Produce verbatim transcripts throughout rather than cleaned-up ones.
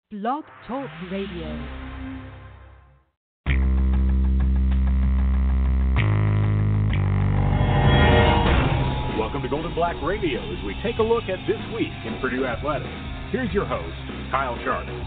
Blog Talk Radio. Welcome to Golden Black Radio as we take a look at this week in Purdue Athletics. Here's your host, Kyle Charters.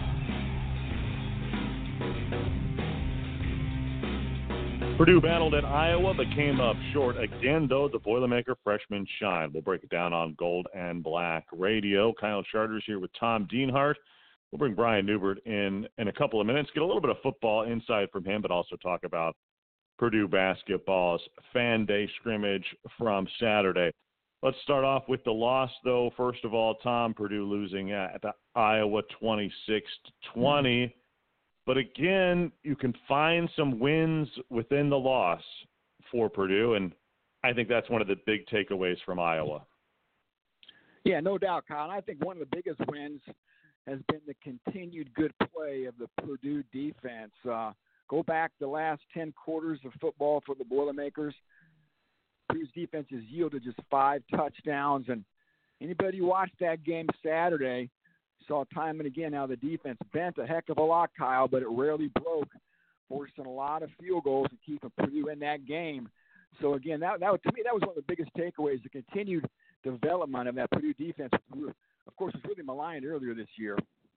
Purdue battled at Iowa but came up short again, though. The Boilermaker freshman shine. We'll break it down on Gold and Black Radio. Kyle Charters here with Tom Dienhart. We'll bring Brian Newbert in in a couple of minutes, get a little bit of football insight from him, but also talk about Purdue basketball's fan day scrimmage from Saturday. Let's start off with the loss, though. First of all, Tom, Purdue losing at Iowa twenty-six to twenty. But again, you can find some wins within the loss for Purdue, and I think that's one of the big takeaways from Iowa. Yeah, no doubt, Kyle. I think one of the biggest wins has been the continued good play of the Purdue defense. Uh, go back the last ten quarters of football for the Boilermakers. Purdue's defense has yielded just five touchdowns, and anybody who watched that game Saturday saw time and again how the defense bent a heck of a lot, Kyle, but it rarely broke, forcing a lot of field goals and keeping Purdue in that game. So, again, that, that to me, that was one of the biggest takeaways, the continued development of that Purdue defense, which, of course, was really maligned earlier this year.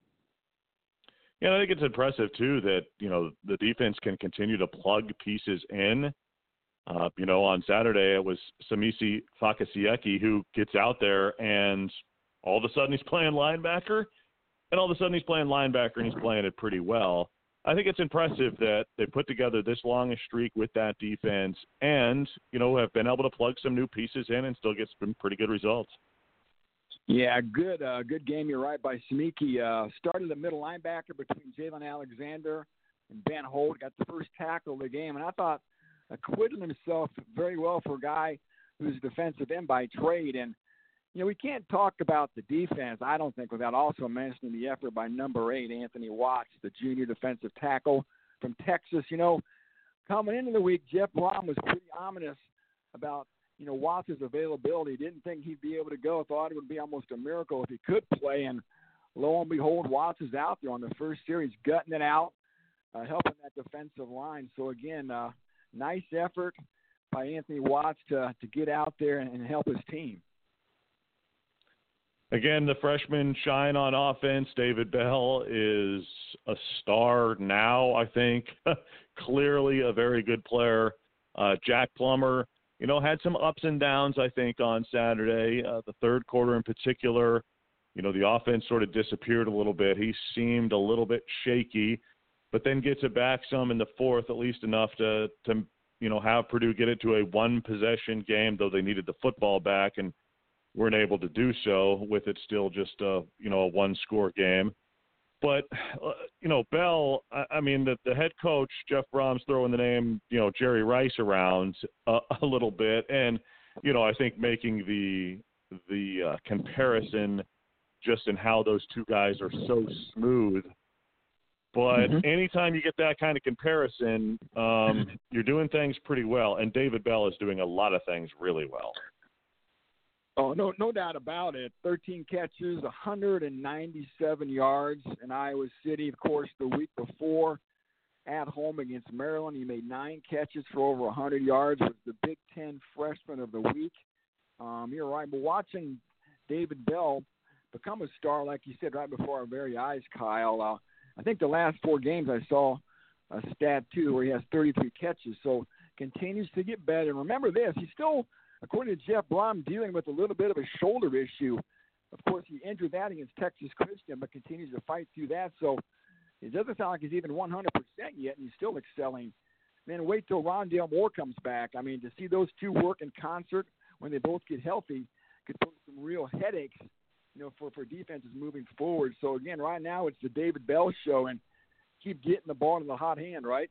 Yeah, I think it's impressive, too, that, you know, the defense can continue to plug pieces in. Uh, you know, on Saturday it was Samisi Fakasieki who gets out there and all of a sudden he's playing linebacker, and all of a sudden he's playing linebacker and he's playing it pretty well. I think it's impressive that they put together this long a streak with that defense and, you know, have been able to plug some new pieces in and still get some pretty good results. Yeah, good uh, good game, you're right, by Samiki. Uh, started the middle linebacker between Jalen Alexander and Ben Holt, got the first tackle of the game, and I thought acquitted himself very well for a guy who's a defensive end by trade. And, you know, we can't talk about the defense, I don't think, without also mentioning the effort by number eight, Anthony Watts, the junior defensive tackle from Texas. You know, coming into the week, Jeff Blum was pretty ominous about, you know, Watts' availability. Didn't think he'd be able to go. Thought it would be almost a miracle if he could play. And lo and behold, Watts is out there on the first series, gutting it out, uh, helping that defensive line. So, again, uh, nice effort by Anthony Watts to, to get out there and, and help his team. Again, the freshman shine on offense. David Bell is a star now, I think. Clearly a very good player. Uh, Jack Plummer, you know, had some ups and downs, I think, on Saturday. Uh, the third quarter in particular, you know, the offense sort of disappeared a little bit. He seemed a little bit shaky, but then gets it back some in the fourth, at least enough to, to you know, have Purdue get it to a one-possession game, though they needed the football back and weren't able to do so with it still just, a, you know, a one-score game. But, uh, you know, Bell, I, I mean, the, the head coach, Jeff Brom's throwing the name, you know, Jerry Rice around uh, a little bit. And, you know, I think making the, the uh, comparison just in how those two guys are so smooth. But mm-hmm. anytime you get that kind of comparison, um, you're doing things pretty well. And David Bell is doing a lot of things really well. Oh, no no doubt about it. thirteen catches, one hundred ninety-seven yards in Iowa City. Of course, the week before at home against Maryland, he made nine catches for over one hundred yards. Was the Big Ten freshman of the week. Um, you're right. But watching David Bell become a star, like you said, right before our very eyes, Kyle, uh, I think the last four games I saw a stat, too, where he has thirty-three catches. So continues to get better. And remember this, he's still, according to Jeff Blum, dealing with a little bit of a shoulder issue. Of course, he injured that against Texas Christian, but continues to fight through that. So it doesn't sound like he's even one hundred percent yet, and he's still excelling. Then wait till Rondale Moore comes back. I mean, to see those two work in concert when they both get healthy could put some real headaches, you know, for, for defenses moving forward. So, again, right now it's the David Bell show, and keep getting the ball in the hot hand, right?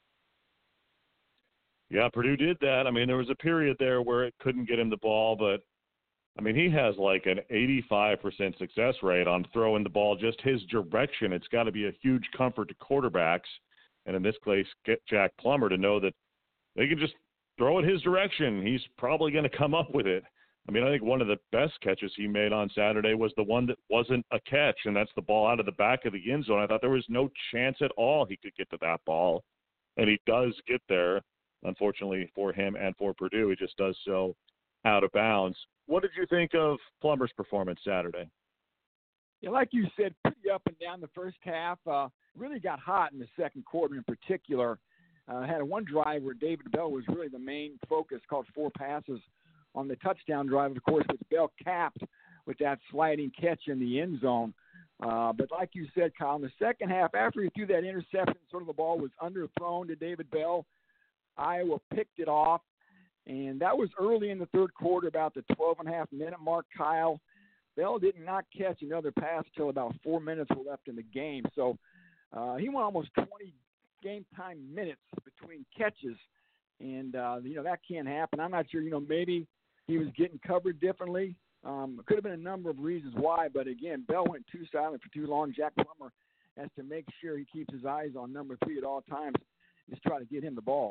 Yeah, Purdue did that. I mean, there was a period there where it couldn't get him the ball, but, I mean, he has like an eighty-five percent success rate on throwing the ball just his direction. It's got to be a huge comfort to quarterbacks, and in this case, get Jack Plummer to know that they can just throw it his direction. He's probably going to come up with it. I mean, I think one of the best catches he made on Saturday was the one that wasn't a catch, and that's the ball out of the back of the end zone. I thought there was no chance at all he could get to that ball, and he does get there. Unfortunately for him and for Purdue, he just does so out of bounds. What did you think of Plummer's performance Saturday? Yeah, like you said, pretty up and down the first half. Uh, really got hot in the second quarter in particular. Uh, had one drive where David Bell was really the main focus, caught four passes on the touchdown drive, of course, which Bell capped with that sliding catch in the end zone. Uh, but like you said, Kyle, in the second half, after he threw that interception, sort of the ball was underthrown to David Bell, Iowa picked it off. And that was early in the third quarter, about the twelve and a half minute mark, Kyle. Bell did not catch another pass until about four minutes were left in the game. So uh, he went almost twenty game time minutes between catches. And, uh, you know, that can't happen. I'm not sure, you know, maybe he was getting covered differently. Um, it could have been a number of reasons why. But, again, Bell went too silent for too long. Jack Plummer has to make sure he keeps his eyes on number three at all times, just try to get him the ball.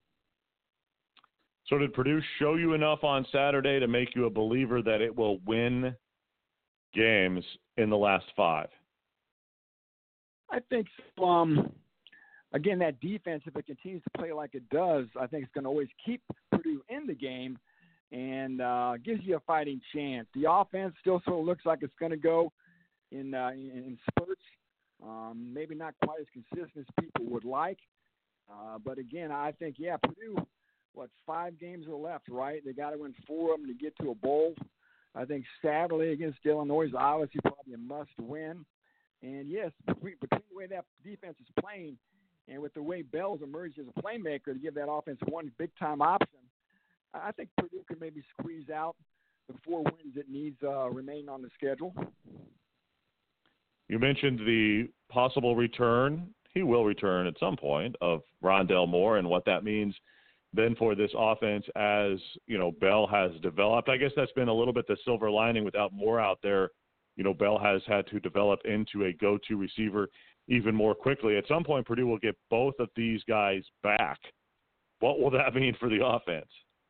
So did Purdue show you enough on Saturday to make you a believer that it will win games in the last five? I think so. Um, again, that defense, if it continues to play like it does, I think it's going to always keep Purdue in the game and uh, gives you a fighting chance. The offense still sort of looks like it's going to go in, uh, in, in spurts, um, maybe not quite as consistent as people would like. Uh, but, again, I think, yeah, Purdue – what, five games are left, right? They got to win four of them to get to a bowl. I think Saturday against Illinois is obviously probably a must-win. And, yes, between, between the way that defense is playing and with the way Bell's emerged as a playmaker to give that offense one big-time option, I think Purdue could maybe squeeze out the four wins it needs uh, remaining on the schedule. You mentioned the possible return. He will return at some point of Rondale Moore and what that means then for this offense as, you know, Bell has developed. I guess that's been a little bit the silver lining without Moore out there. You know, Bell has had to develop into a go-to receiver even more quickly. At some point, Purdue will get both of these guys back. What will that mean for the offense?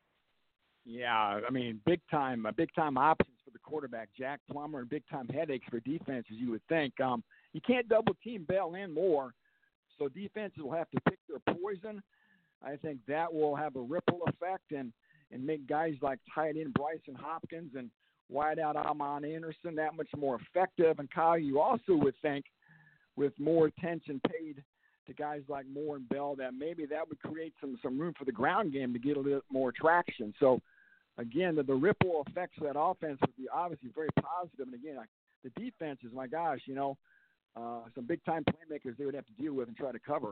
Yeah, I mean, big-time, uh, big-time options for the quarterback, Jack Plummer, and big-time headaches for defenses, you would think. Um, you can't double-team Bell and Moore, so defenses will have to pick their poison. I think that will have a ripple effect and, and make guys like tight end Bryson Hopkins and wide out Amon Anderson that much more effective. And Kyle, you also would think with more attention paid to guys like Moore and Bell that maybe that would create some, some room for the ground game to get a little more traction. So, again, the, the ripple effects of that offense would be obviously very positive. And, again, I, the defenses, my gosh, you know, uh, some big-time playmakers they would have to deal with and try to cover.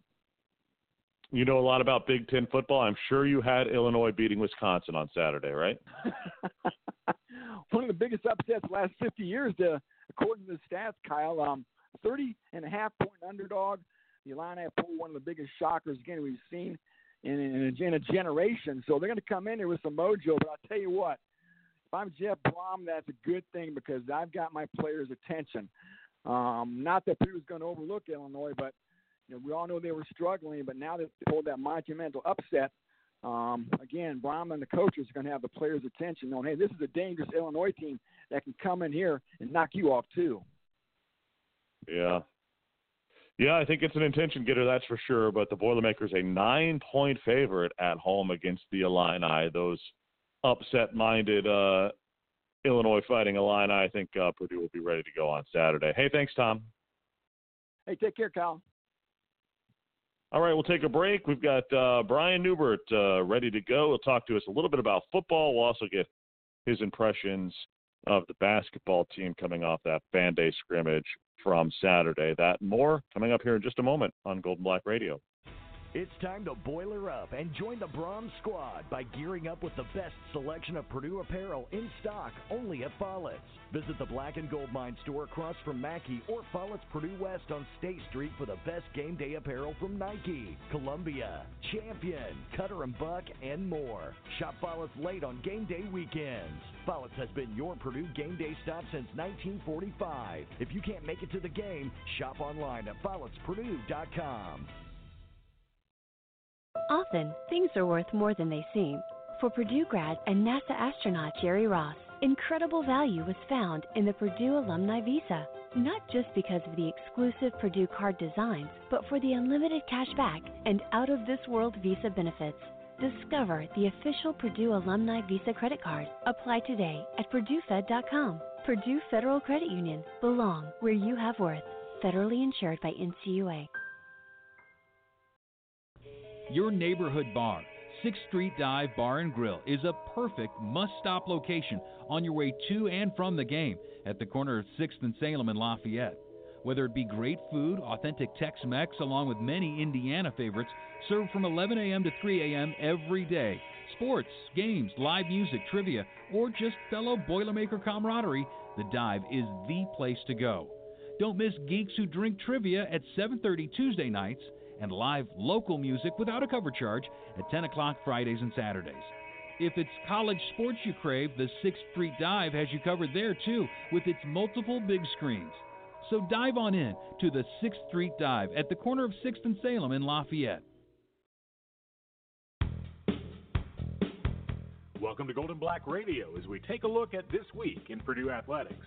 You know a lot about Big Ten football. I'm sure you had Illinois beating Wisconsin on Saturday, right? One of the biggest upsets the last fifty years, to, according to the stats, Kyle. Um, thirty and a half point underdog. The Illini pulled one of the biggest shockers, again, we've seen in, in, a, in a generation. So they're going to come in here with some mojo. But I'll tell you what, if I'm Jeff Brom, that's a good thing because I've got my players' attention. Um, not that Purdue's going to overlook Illinois, but you know, we all know they were struggling, but now that they pulled that monumental upset, um, again, Brom and the coaches are going to have the players' attention, knowing, hey, this is a dangerous Illinois team that can come in here and knock you off too. Yeah. Yeah, I think it's an intention getter, that's for sure, but the Boilermakers a nine-point favorite at home against the Illini, those upset-minded uh, Illinois Fighting Illini. I think uh, Purdue will be ready to go on Saturday. Hey, thanks, Tom. Hey, take care, Kyle. All right, we'll take a break. We've got uh, Brian Newbert uh, ready to go. He'll talk to us a little bit about football. We'll also get his impressions of the basketball team coming off that Fan Day scrimmage from Saturday. That and more coming up here in just a moment on Golden Black Radio. It's time to boiler up and join the Brahms squad by gearing up with the best selection of Purdue apparel in stock only at Follett's. Visit the Black and Gold Mine store across from Mackey or Follett's Purdue West on State Street for the best game day apparel from Nike, Columbia, Champion, Cutter and Buck, and more. Shop Follett's late on game day weekends. Follett's has been your Purdue game day stop since nineteen forty-five. If you can't make it to the game, shop online at follets purdue dot com. Often, things are worth more than they seem. For Purdue grad and NASA astronaut Jerry Ross, incredible value was found in the Purdue Alumni Visa. Not just because of the exclusive Purdue card designs, but for the unlimited cash back and out-of-this-world visa benefits. Discover the official Purdue Alumni Visa credit card. Apply today at purdue fed dot com. Purdue Federal Credit Union. Belong where you have worth. Federally insured by N C U A. Your neighborhood bar, sixth Street Dive Bar and Grill, is a perfect must-stop location on your way to and from the game at the corner of sixth and Salem in Lafayette. Whether it be great food, authentic Tex-Mex, along with many Indiana favorites, served from eleven a.m. to three a.m. every day. Sports, games, live music, trivia, or just fellow Boilermaker camaraderie, the Dive is the place to go. Don't miss Geeks Who Drink Trivia at seven thirty Tuesday nights and live local music without a cover charge at ten o'clock Fridays and Saturdays. If it's college sports you crave, the sixth Street Dive has you covered there too, with its multiple big screens. So dive on in to the sixth Street Dive at the corner of sixth and Salem in Lafayette. Welcome to Golden Black Radio as we take a look at this week in Purdue athletics.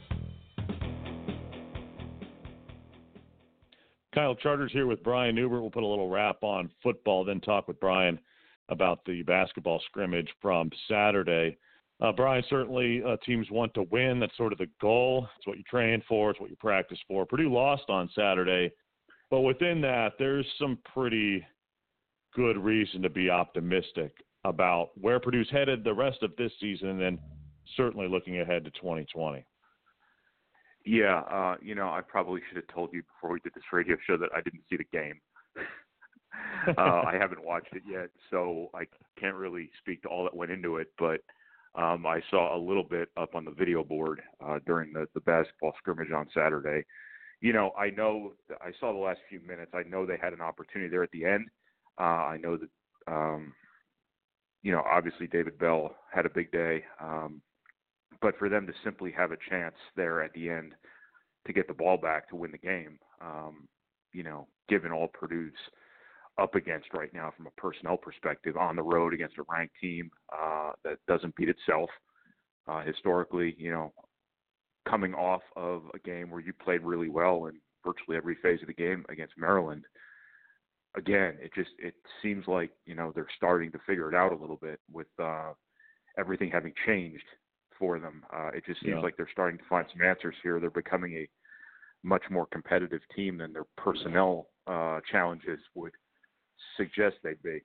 Kyle Charters here with Brian Newbert. We'll put a little wrap on football, then talk with Brian about the basketball scrimmage from Saturday. Uh, Brian, certainly uh, teams want to win. That's sort of the goal. It's what you train for. It's what you practice for. Purdue lost on Saturday, but within that, there's some pretty good reason to be optimistic about where Purdue's headed the rest of this season, and then certainly looking ahead to twenty twenty. Yeah, uh, you know, I probably should have told you before we did this radio show that I didn't see the game. uh, I haven't watched it yet, so I can't really speak to all that went into it, but um, I saw a little bit up on the video board uh, during the, the basketball scrimmage on Saturday. You know, I know – I saw the last few minutes. I know they had an opportunity there at the end. Uh, I know that, um, you know, obviously David Bell had a big day. Um, but for them to simply have a chance there at the end to get the ball back to win the game, um, you know, given all Purdue's up against right now from a personnel perspective on the road against a ranked team uh, that doesn't beat itself uh, historically, you know, coming off of a game where you played really well in virtually every phase of the game against Maryland. Again, it just, it seems like, you know, they're starting to figure it out a little bit with uh, everything having changed for them. Uh, it just seems yeah. like they're starting to find some answers here. They're becoming a much more competitive team than their personnel uh, challenges would suggest they'd be.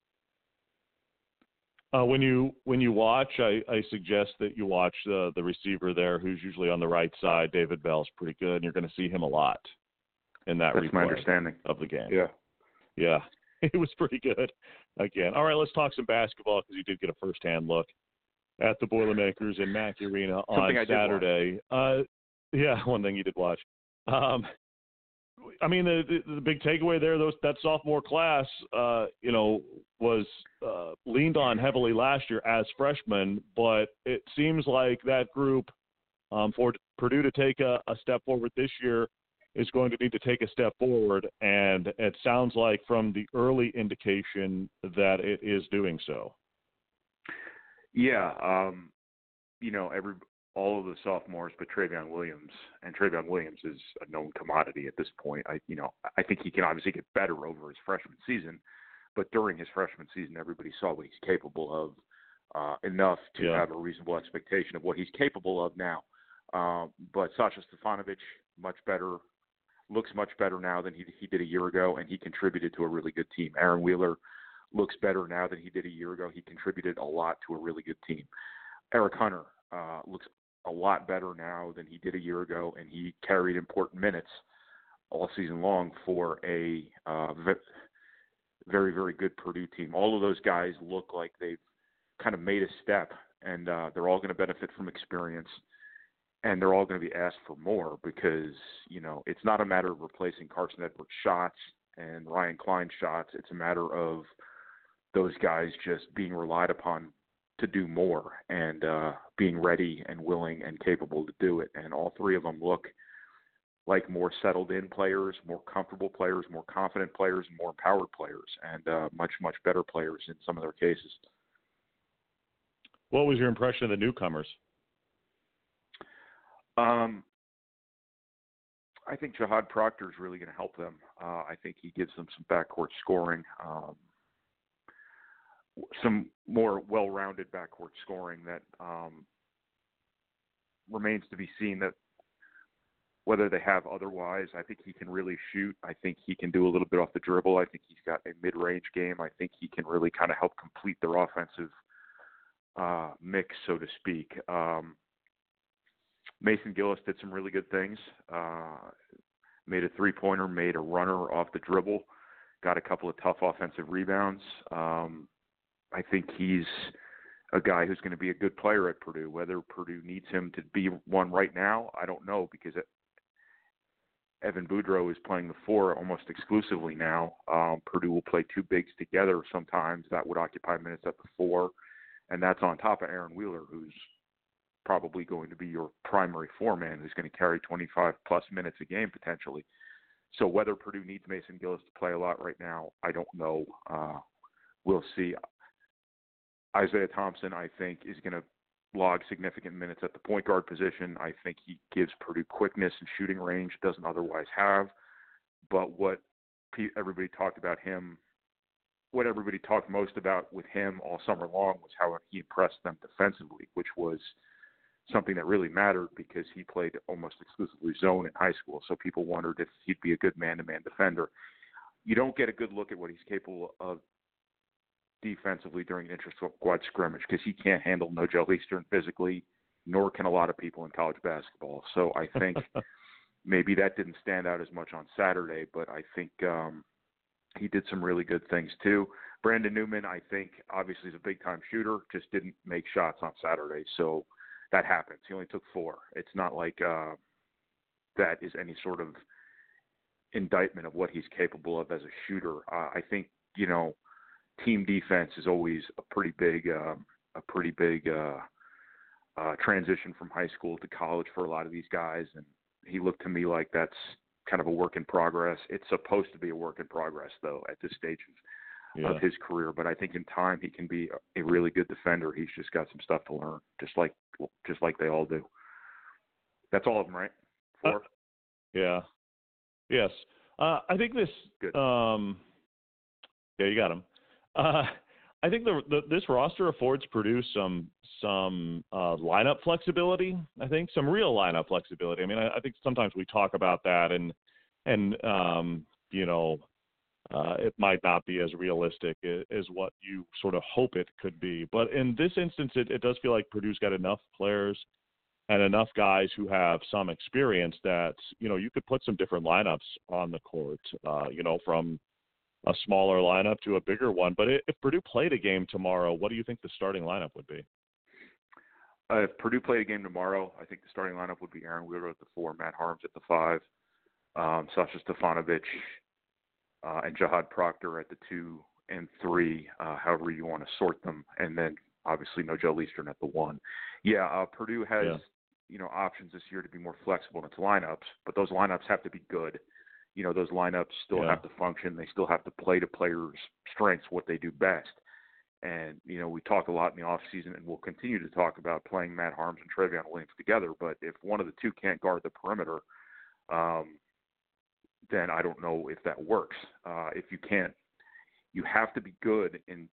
Uh, when you when you watch, I, I suggest that you watch the the receiver there, who's usually on the right side. David Bell's pretty good, and you're going to see him a lot in that That's replay my understanding of the game. Yeah, yeah, it was pretty good. Again, all right, let's talk some basketball because you did get a firsthand look at the Boilermakers in Mackey Arena on Something I Saturday. Uh, yeah, one thing you did watch. Um, I mean, the, the the big takeaway there, those that sophomore class, uh, you know, was uh, leaned on heavily last year as freshmen, but it seems like that group, um, for Purdue to take a, a step forward this year, is going to need to take a step forward, and it sounds like from the early indication that it is doing so. Yeah, um, you know, every all of the sophomores, but Travion Williams, and Travion Williams is a known commodity at this point. I, you know, I think he can obviously get better over his freshman season, but during his freshman season, everybody saw what he's capable of uh, enough to yeah. have a reasonable expectation of what he's capable of now. Uh, but Sasha Stefanovic, much better, looks much better now than he he did a year ago, and he contributed to a really good team. Aaron Wheeler looks better now than he did a year ago. He contributed a lot to a really good team. Eric Hunter uh, looks a lot better now than he did a year ago, and he carried important minutes all season long for a uh, very, very good Purdue team. All of those guys look like they've kind of made a step, and uh, they're all going to benefit from experience, and they're all going to be asked for more because, you know, it's not a matter of replacing Carson Edwards' shots and Ryan Klein's shots. It's a matter of those guys just being relied upon to do more and uh, being ready and willing and capable to do it. And all three of them look like more settled in players, more comfortable players, more confident players, and more empowered players, and uh, much, much better players in some of their cases. What was your impression of the newcomers? Um, I think Jahad Proctor is really going to help them. Uh, I think he gives them some backcourt scoring, um, some more well-rounded backcourt scoring that um, remains to be seen. That whether they have otherwise, I think he can really shoot. I think he can do a little bit off the dribble. I think he's got a mid-range game. I think he can really kind of help complete their offensive uh, mix, so to speak. Um, Mason Gillis did some really good things. Uh, made a three-pointer, made a runner off the dribble, got a couple of tough offensive rebounds. Um, I think he's a guy who's going to be a good player at Purdue. Whether Purdue needs him to be one right now, I don't know, because it, Evan Boudreau is playing the four almost exclusively now. Um, Purdue will play two bigs together sometimes. That would occupy minutes at the four, and that's on top of Aaron Wheeler, who's probably going to be your primary four-man, who's going to carry twenty-five plus minutes a game potentially. So whether Purdue needs Mason Gillis to play a lot right now, I don't know. Uh, we'll see. Isaiah Thompson, I think, is going to log significant minutes at the point guard position. I think he gives Purdue quickness and shooting range doesn't otherwise have. But what everybody talked about him, what everybody talked most about with him all summer long was how he impressed them defensively, which was something that really mattered because he played almost exclusively zone in high school. So people wondered if he'd be a good man-to-man defender. You don't get a good look at what he's capable of defensively during an inter-squad scrimmage because he can't handle Nojel Eastern physically, nor can a lot of people in college basketball. So I think maybe that didn't stand out as much on Saturday, but I think um, he did some really good things too. Brandon Newman, I think, obviously is a big-time shooter, just didn't make shots on Saturday. So that happens. He only took four. It's not like uh, that is any sort of indictment of what he's capable of as a shooter. Uh, I think, you know, team defense is always a pretty big, um, a pretty big uh, uh, transition from high school to college for a lot of these guys. And he looked to me like that's kind of a work in progress. It's supposed to be a work in progress, though, at this stage of, yeah. of his career. But I think in time he can be a really good defender. He's just got some stuff to learn, just like just like they all do. That's all of them, right? Four. Uh, yeah. Yes. Uh, I think this. Good. Um, yeah, you got him. Uh, I think the, the this roster affords Purdue some some uh, lineup flexibility. I think some real lineup flexibility. I mean, I, I think sometimes we talk about that, and and um, you know, uh, it might not be as realistic as what you sort of hope it could be. But in this instance, it, it does feel like Purdue's got enough players and enough guys who have some experience that, you know, you could put some different lineups on the court, uh, you know, from a smaller lineup to a bigger one. But if Purdue played a game tomorrow, what do you think the starting lineup would be? Uh, if Purdue played a game tomorrow, I think the starting lineup would be Aaron Wheeler at the four, Matt Harms at the five, um, Sasha Stefanovic, uh, and Jahad Proctor at the two and three, uh, however you want to sort them, and then obviously Nojel Eastern at the one. Yeah, uh, Purdue has yeah. you know options this year to be more flexible in its lineups, but those lineups have to be good. You know, those lineups still yeah. have to function. They still have to play to players' strengths, what they do best. And, you know, we talk a lot in the offseason, and we'll continue to talk about playing Matt Harms and Trevion Williams together. But if one of the two can't guard the perimeter, um, then I don't know if that works. Uh, if you can't, you have to be good in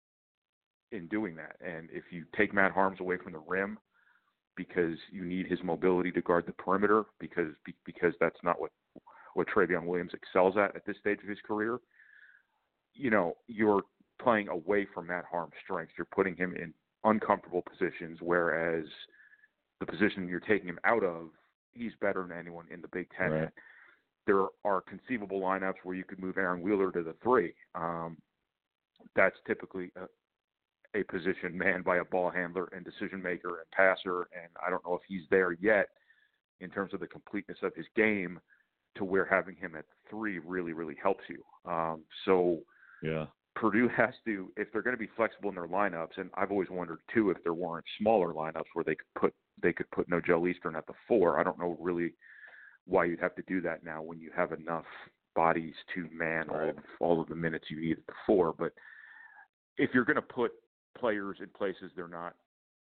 in doing that. And if you take Matt Harms away from the rim because you need his mobility to guard the perimeter, because because that's not what what Trevion Williams excels at at this stage of his career, you know, you're playing away from Matt Harms' strengths. You're putting him in uncomfortable positions, whereas the position you're taking him out of, he's better than anyone in the Big Ten. Right. There are conceivable lineups where you could move Aaron Wheeler to the three. Um, that's typically a, a position manned by a ball handler and decision maker and passer, and I don't know if he's there yet in terms of the completeness of his game to where having him at three really, really helps you. Um, so yeah. Purdue has to, if they're going to be flexible in their lineups, and I've always wondered too if there weren't smaller lineups where they could put they could put Nojel Eastern at the four. I don't know really why you'd have to do that now when you have enough bodies to man all of, all of the minutes you need at the four. But if you're going to put players in places they're not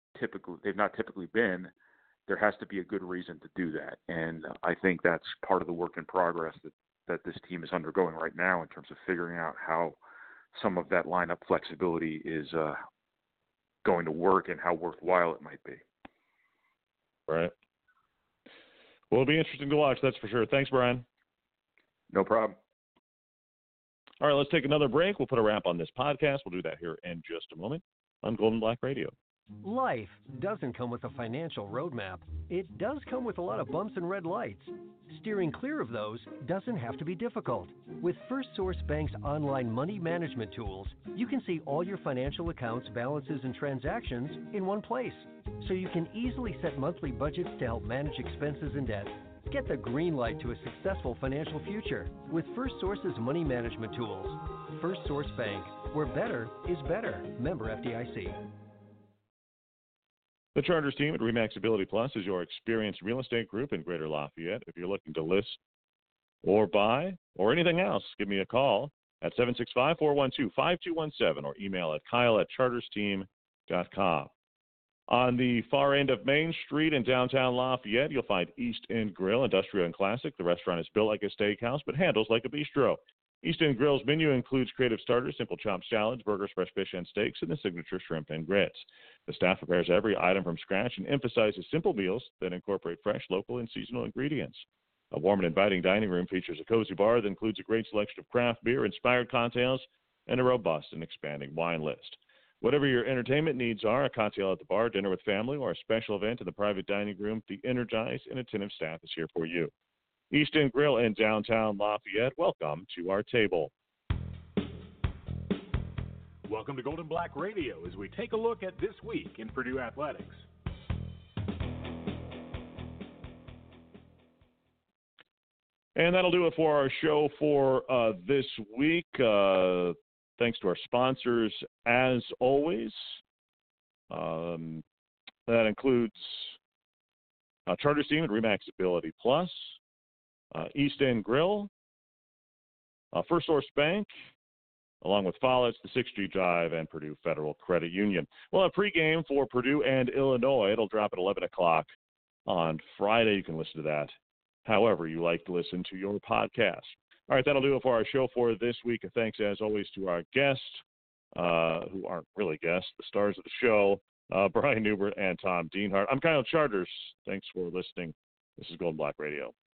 typically they've not typically been, there has to be a good reason to do that. And I think that's part of the work in progress that, that this team is undergoing right now in terms of figuring out how some of that lineup flexibility is uh, going to work and how worthwhile it might be. Right. Well, it'll be interesting to watch, that's for sure. Thanks, Brian. No problem. All right, let's take another break. We'll put a wrap on this podcast. We'll do that here in just a moment on Golden Black Radio. Life doesn't come with a financial roadmap. It does come with a lot of bumps and red lights. Steering clear of those doesn't have to be difficult. With First Source Bank's online money management tools, you can see all your financial accounts, balances, and transactions in one place. So you can easily set monthly budgets to help manage expenses and debt. Get the green light to a successful financial future with First Source's money management tools. First Source Bank, where better is better. Member F D I C. The Charters team at RE/MAX Ability Plus is your experienced real estate group in Greater Lafayette. If you're looking to list or buy or anything else, give me a call at seven six five, four one two, five two one seven or email at kyle at charters team dot com. On the far end of Main Street in downtown Lafayette, you'll find East End Grill, Industrial and Classic. The restaurant is built like a steakhouse but handles like a bistro. East End Grill's menu includes creative starters, simple chopped salads, burgers, fresh fish and steaks, and the signature shrimp and grits. The staff prepares every item from scratch and emphasizes simple meals that incorporate fresh, local, and seasonal ingredients. A warm and inviting dining room features a cozy bar that includes a great selection of craft beer, inspired cocktails, and a robust and expanding wine list. Whatever your entertainment needs are, a cocktail at the bar, dinner with family, or a special event in the private dining room, the energized and attentive staff is here for you. East End Grill in downtown Lafayette, welcome to our table. Welcome to Golden Black Radio as we take a look at this week in Purdue athletics. And that'll do it for our show for uh, this week. Uh, thanks to our sponsors, as always. Um, that includes uh, Charters team at RE/MAX Ability Plus, uh, East End Grill, uh, First Source Bank, along with Follett, the sixth Street Drive, and Purdue Federal Credit Union. We'll have pregame for Purdue and Illinois. It'll drop at eleven o'clock on Friday. You can listen to that however you like to listen to your podcast. All right, that'll do it for our show for this week. Thanks, as always, to our guests, uh, who aren't really guests, the stars of the show, uh, Brian Newbert and Tom Dienhart. I'm Kyle Charters. Thanks for listening. This is Golden Black Radio.